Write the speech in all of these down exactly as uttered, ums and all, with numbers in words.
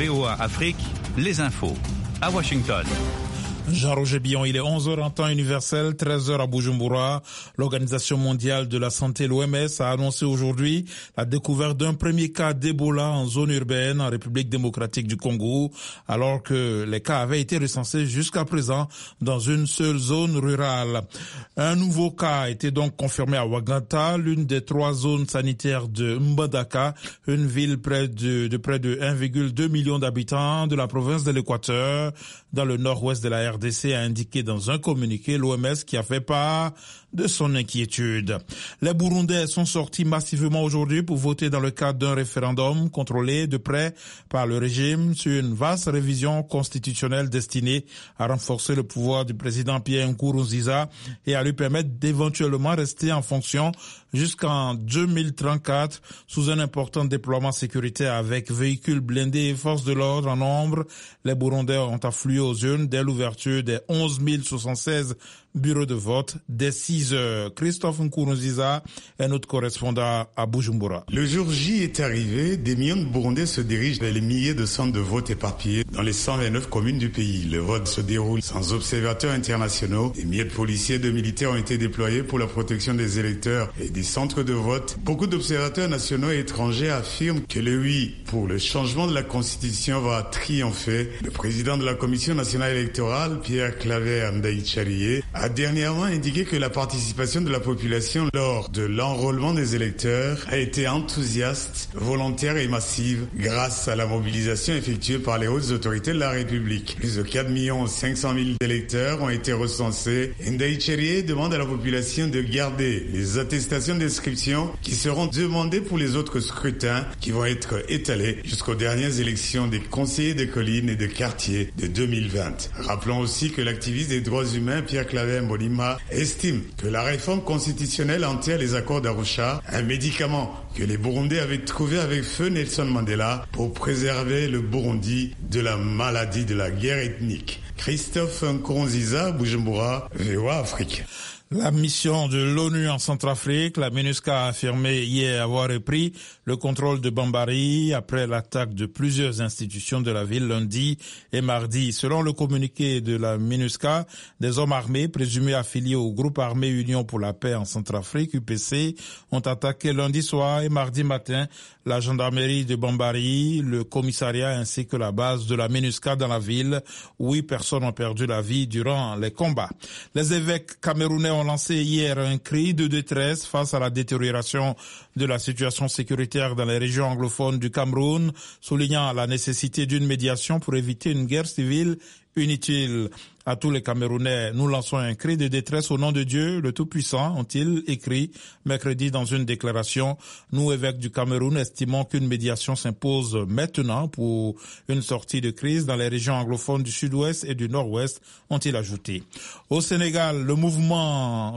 V O A Afrique, les infos. À Washington. Jean-Roger Billon, il est onze heures en temps universel, treize heures à Bujumbura. L'Organisation mondiale de la santé, l'O M S, a annoncé aujourd'hui la découverte d'un premier cas d'Ebola en zone urbaine en République démocratique du Congo, alors que les cas avaient été recensés jusqu'à présent dans une seule zone rurale. Un nouveau cas a été donc confirmé à Ouaganta, l'une des trois zones sanitaires de Mbandaka, une ville près de, de près de un virgule deux million d'habitants de la province de l'Équateur, dans le nord-ouest de la R D C, a indiqué dans un communiqué l'O M S qui a fait part de son inquiétude. Les Burundais sont sortis massivement aujourd'hui pour voter dans le cadre d'un référendum contrôlé de près par le régime sur une vaste révision constitutionnelle destinée à renforcer le pouvoir du président Pierre Nkurunziza et à lui permettre d'éventuellement rester en fonction jusqu'en deux mille trente-quatre sous un important déploiement sécuritaire avec véhicules blindés et forces de l'ordre en nombre. Les Burundais ont afflué aux urnes dès l'ouverture des onze mille soixante-seize bureaux de vote dès six heures. Christophe Nkurunziza est notre correspondant à Bujumbura. Le jour J est arrivé, des millions de Burundais se dirigent vers les milliers de centres de vote éparpillés dans les cent vingt-neuf communes du pays. Le vote se déroule sans observateurs internationaux. Des milliers de policiers et de militaires ont été déployés pour la protection des électeurs et des centres de vote. Beaucoup d'observateurs nationaux et étrangers affirment que le oui pour le changement de la Constitution va triompher. Le président de la Commission nationale électorale, Pierre Claver Ndayicariye, a dernièrement indiqué que la participation de la population lors de l'enrôlement des électeurs a été enthousiaste, volontaire et massive grâce à la mobilisation effectuée par les hautes autorités de la République. Plus de quatre millions cinq cent mille électeurs ont été recensés. Ndayicariye demande à la population de garder les attestations d'inscription qui seront demandées pour les autres scrutins qui vont être étalés jusqu'aux dernières élections des conseillers des collines et des quartiers de deux mille vingt. Rappelons aussi que l'activiste des droits humains Pierre Claver Mbonimpa estime que la réforme constitutionnelle enterre les accords d'Arusha, un médicament que les Burundais avaient trouvé avec feu Nelson Mandela pour préserver le Burundi de la maladie de la guerre ethnique. Christophe Nkurunziza, Bujumbura, V O A Afrique. La mission de l'ONU en Centrafrique, la MINUSCA, a affirmé hier avoir repris le contrôle de Bambari après l'attaque de plusieurs institutions de la ville lundi et mardi. Selon le communiqué de la MINUSCA, des hommes armés présumés affiliés au groupe armé Union pour la paix en Centrafrique, U P C, ont attaqué lundi soir et mardi matin la gendarmerie de Bambari, le commissariat ainsi que la base de la MINUSCA dans la ville. Huit personnes ont perdu la vie durant les combats. Les évêques camerounais ont lancé hier un cri de détresse face à la détérioration de la situation sécuritaire dans les régions anglophones du Cameroun, soulignant la nécessité d'une médiation pour éviter une guerre civile inutile. À tous les Camerounais, nous lançons un cri de détresse au nom de Dieu, le Tout-Puissant, ont-ils écrit mercredi dans une déclaration. Nous, évêques du Cameroun, estimons qu'une médiation s'impose maintenant pour une sortie de crise dans les régions anglophones du sud-ouest et du nord-ouest, ont-ils ajouté. Au Sénégal, le mouvement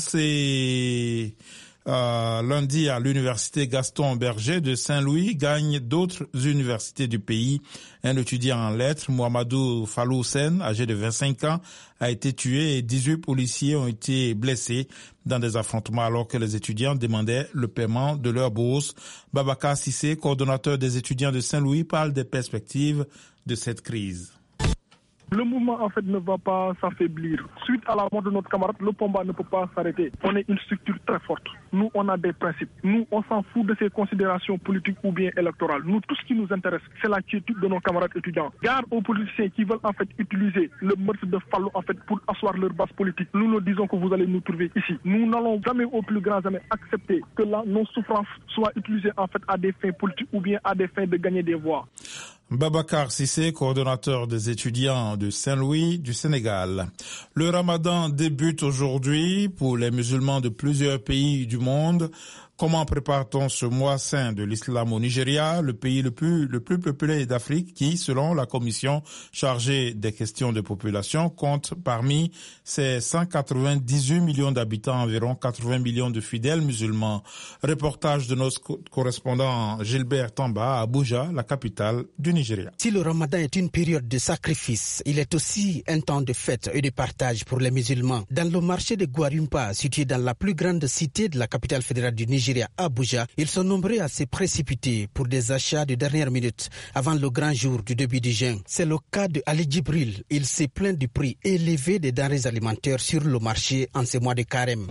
commencé Euh, lundi à l'université Gaston Berger de Saint-Louis gagne d'autres universités du pays. Un étudiant en lettres, Mohamedou Fallou Sen, âgé de vingt-cinq ans, a été tué et dix-huit policiers ont été blessés dans des affrontements alors que les étudiants demandaient le paiement de leur bourse. Babacar Sissé, coordonnateur des étudiants de Saint-Louis, parle des perspectives de cette crise. Le mouvement, en fait, ne va pas s'affaiblir. Suite à la mort de notre camarade, le combat ne peut pas s'arrêter. On est une structure très forte. Nous, on a des principes. Nous, on s'en fout de ces considérations politiques ou bien électorales. Nous, tout ce qui nous intéresse, c'est la quiétude de nos camarades étudiants. Gare aux politiciens qui veulent, en fait, utiliser le meurtre de Fallou, en fait, pour asseoir leur base politique. Nous nous disons que vous allez nous trouver ici. Nous n'allons jamais, au plus grand jamais, accepter que là, nos souffrances soient utilisées, en fait, à des fins politiques ou bien à des fins de gagner des voix. Babacar Sissé, coordonnateur des étudiants de Saint-Louis du Sénégal. Le Ramadan débute aujourd'hui pour les musulmans de plusieurs pays du monde. Comment prépare-t-on ce mois saint de l'islam au Nigeria, le pays le plus, le plus peuplé d'Afrique qui, selon la commission chargée des questions de population, compte parmi ses cent quatre-vingt-dix-huit millions d'habitants environ quatre-vingts millions de fidèles musulmans. Reportage de notre correspondant Gilbert Tamba à Abuja, la capitale du Nigeria. Si le Ramadan est une période de sacrifice, il est aussi un temps de fête et de partage pour les musulmans. Dans le marché de Gwarimpa, situé dans la plus grande cité de la capitale fédérale du Nigeria, Nigeria, Abuja, ils sont nombreux à se précipiter pour des achats de dernière minute avant le grand jour du début du jeûne. C'est le cas de Ali Djibril. Il s'est plaint du prix élevé des denrées alimentaires sur le marché en ces mois de carême.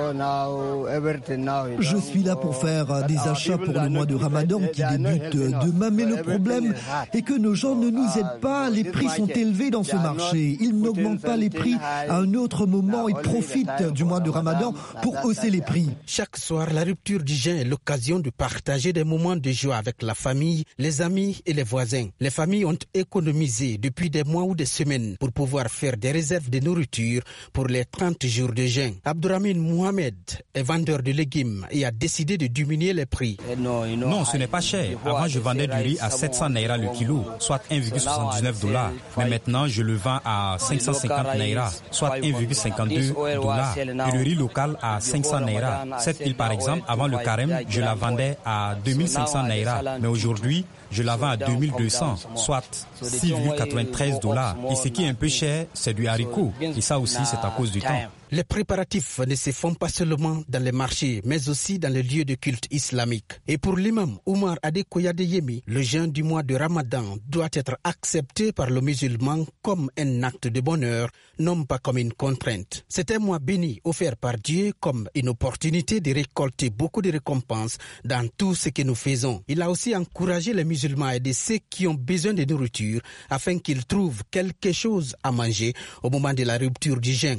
Je suis là pour faire des achats pour le mois de Ramadan qui débute demain, mais le problème est que nos gens ne nous aident pas. Les prix sont élevés dans ce marché. Ils n'augmentent pas les prix à un autre moment et profitent du mois de Ramadan pour hausser les prix. Chaque soir, la rupture du jeûne est l'occasion de partager des moments de joie avec la famille, les amis et les voisins. Les familles ont économisé depuis des mois ou des semaines pour pouvoir faire des réserves de nourriture pour les trente jours de jeûne. Abdourahmane Mohamed est vendeur de légumes et a décidé de diminuer les prix. Non, ce n'est pas cher. Avant, je vendais du riz à sept cents naira le kilo, soit un virgule soixante-dix-neuf dollars. Mais maintenant, je le vends à cinq cent cinquante naira, soit un virgule cinquante-deux dollars. Et le riz local à cinq cents naira. Cette île, par exemple, avant le carême, je la vendais à deux mille cinq cents naira. Mais aujourd'hui, je la vends à deux mille deux cents, soit six virgule quatre-vingt-treize dollars. Et ce qui est un peu cher, c'est du haricot. Et ça aussi, c'est à cause du temps. Les préparatifs ne se font pas seulement dans les marchés, mais aussi dans les lieux de culte islamique. Et pour l'imam Oumar Adekoya Yemi, le jeûne du mois de Ramadan doit être accepté par le musulman comme un acte de bonheur, non pas comme une contrainte. C'est un mois béni offert par Dieu comme une opportunité de récolter beaucoup de récompenses dans tout ce que nous faisons. Il a aussi encouragé les musulmans à aider ceux qui ont besoin de nourriture afin qu'ils trouvent quelque chose à manger au moment de la rupture du jeûne.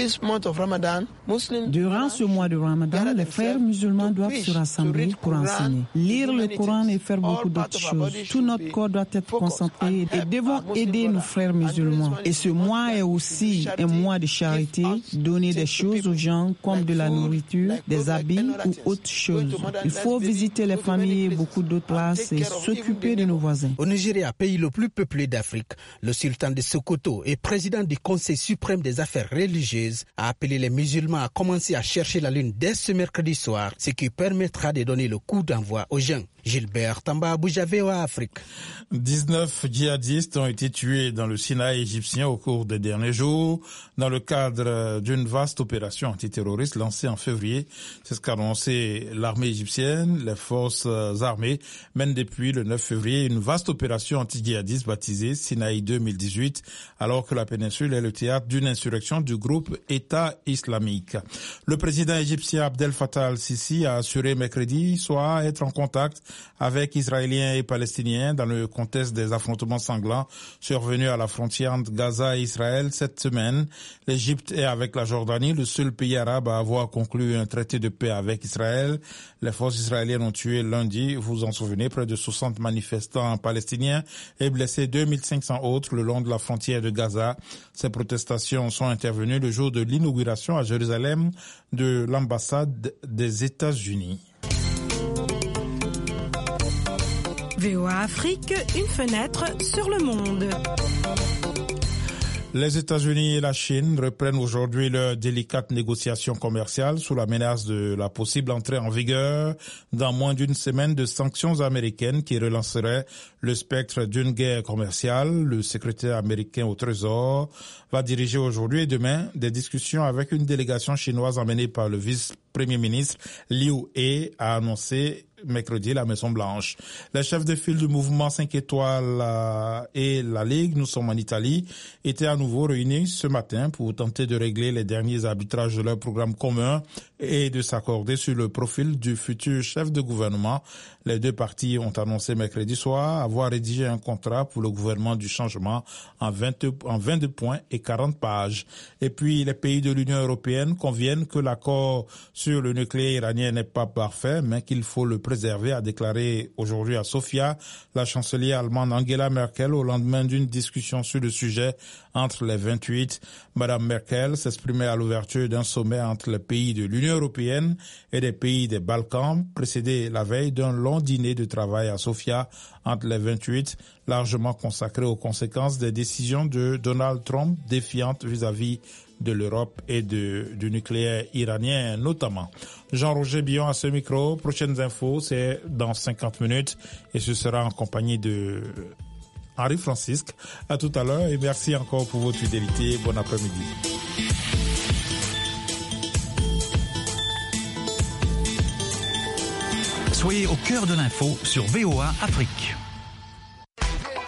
Durant ce mois de Ramadan, les frères musulmans doivent se rassembler pour enseigner, lire le Coran et faire beaucoup d'autres choses. Tout notre corps doit être concentré et devons aider nos frères musulmans. Et ce mois est aussi un mois de charité, donner des choses aux gens comme de la nourriture, des habits ou autres choses. Il faut visiter les familles et beaucoup d'autres places et s'occuper de nos voisins. Au Nigeria, pays le plus peuplé d'Afrique, le sultan de Sokoto et président du Conseil suprême des affaires religieuses a appelé les musulmans à commencer à chercher la lune dès ce mercredi soir, ce qui permettra de donner le coup d'envoi aux jeunes. Gilbert Tamba, Abuja, V O A Afrique. dix-neuf djihadistes ont été tués dans le Sinaï égyptien au cours des derniers jours dans le cadre d'une vaste opération antiterroriste lancée en février. C'est ce qu'a annoncé l'armée égyptienne. Les forces armées mènent depuis le neuf février une vaste opération anti-djihadiste baptisée Sinaï deux mille dix-huit, alors que la péninsule est le théâtre d'une insurrection du groupe État islamique. Le président égyptien Abdel Fattah al-Sisi a assuré mercredi soir être en contact avec Israéliens et Palestiniens dans le contexte des affrontements sanglants survenus à la frontière entre Gaza et Israël cette semaine. L'Égypte est, avec la Jordanie, le seul pays arabe à avoir conclu un traité de paix avec Israël. Les forces israéliennes ont tué lundi, vous vous en souvenez, près de soixante manifestants palestiniens et blessé deux mille cinq cents autres le long de la frontière de Gaza. Ces protestations sont intervenues le jour de l'inauguration à Jérusalem de l'ambassade des États-Unis. V O A Afrique, une fenêtre sur le monde. Les États-Unis et la Chine reprennent aujourd'hui leurs délicates négociations commerciales sous la menace de la possible entrée en vigueur dans moins d'une semaine de sanctions américaines qui relanceraient le spectre d'une guerre commerciale. Le secrétaire américain au Trésor va diriger aujourd'hui et demain des discussions avec une délégation chinoise emmenée par le vice-premier ministre Liu He, a annoncé mercredi la Maison-Blanche. Les chefs de file du mouvement cinq étoiles et la Ligue, nous sommes en Italie, étaient à nouveau réunis ce matin pour tenter de régler les derniers arbitrages de leur programme commun et de s'accorder sur le profil du futur chef de gouvernement. Les deux partis ont annoncé mercredi soir avoir rédigé un contrat pour le gouvernement du changement en vingt, en vingt-deux points et quarante pages. Et puis, les pays de l'Union européenne conviennent que l'accord sur le nucléaire iranien n'est pas parfait, mais qu'il faut le préserver, a déclaré aujourd'hui à Sofia la chancelière allemande Angela Merkel au lendemain d'une discussion sur le sujet entre les vingt-huit. Madame Merkel s'exprimait à l'ouverture d'un sommet entre les pays de l'Union européenne et des pays des Balkans, précédé la veille d'un long dîner de travail à Sofia entre les vingt-huit, largement consacré aux conséquences des décisions de Donald Trump défiantes vis-à-vis de l'Europe et de, du nucléaire iranien notamment. Jean-Roger Billon à ce micro. Prochaines infos, c'est dans cinquante minutes et ce sera en compagnie de Henri Francisque. À tout à l'heure et merci encore pour votre fidélité. Bon après-midi. Soyez au cœur de l'info sur V O A Afrique.